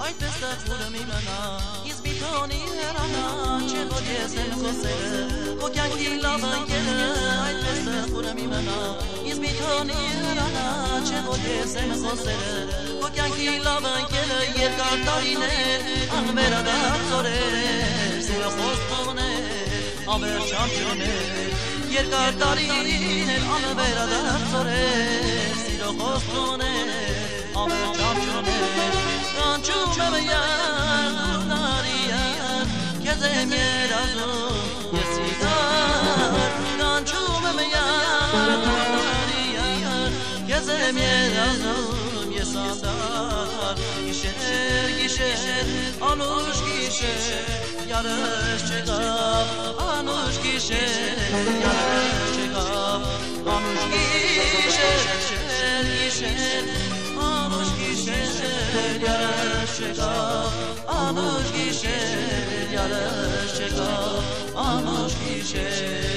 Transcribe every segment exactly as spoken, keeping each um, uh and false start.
այդպես տխուրը մի մնա, ինձ մի թոնի հեռանա, չէ որ ես եմ քո սերը, քո կյանքի լավ ընկերը, այդպես տխուրը մի մնա, ինձ մի թոնի հեռանա, չէ որ ես եմ քո սերը, քո կյանքի լավ ընկերը, երկար տարիներ, անվերադարձ օրեր, սիրո խոստումներ, անվերջ ամչուներ, երկար տարիներ, անվերադարձ օրեր, սիրո խոստումներ, անվերջ ամչուներ, կանչում եմ յար, դուրնարի յար, քեզ եմ երազում, ես սիրար, կանչում եմ յար, դուրնարի յար, քեզ եմ երազում, ես անդար, գիշեր, գիշեր, անուշ գիշեր, yarış çekap, anuş gişer, yarış çekap, anuş gişer, gişer, gişer, anuş gişer, yarış çekap, anuş gişer, yarış çekap, anuş gişer.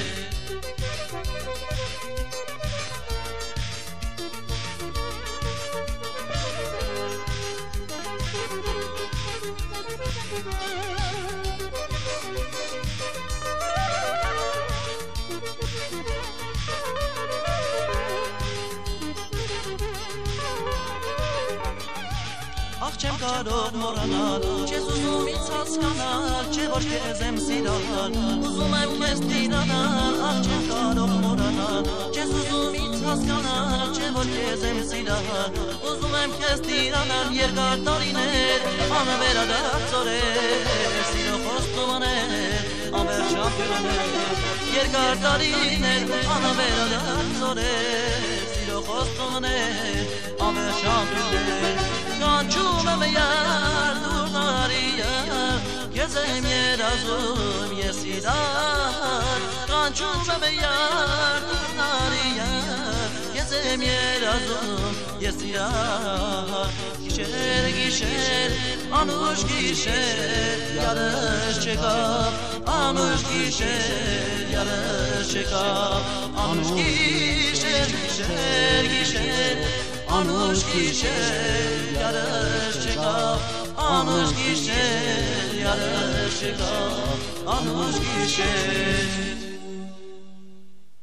Ախ չեմ կարող մոռանալ, չես ուզում ինձ հասկանալ, չէ որ քեզ եմ սիրալ, ուզում եմ քեզ տիրանալ, ախ չեմ կարող մոռանալ, չես ուզում ինձ հասկանալ, չէ որ քեզ եմ սիրալ, ուզում եմ քեզ տիրանալ, երկար տարիներ, անվերադարձ օրեր, սիրո խոստումներ, անվերջ ամպյուներ, երկար տարիներ, անվերադարձ օրեր, սիրո խոստումներ, անվերջ ամպյուներ, կանչում եմ յար, դուրնարի յար, քեզ եմ երազում, ես սիրար, կանչում եմ յար, դուրնարի յար, քեզ եմ երազում, ես սիրար, գիշեր, գիշեր, անուշ գիշեր, yarış çekap, anuş gişer, yarış çekap, anuş gişer, gişer, gişer, anuş gişer, yarış çekap, anuş gişer, yarış çekap, anuş gişer.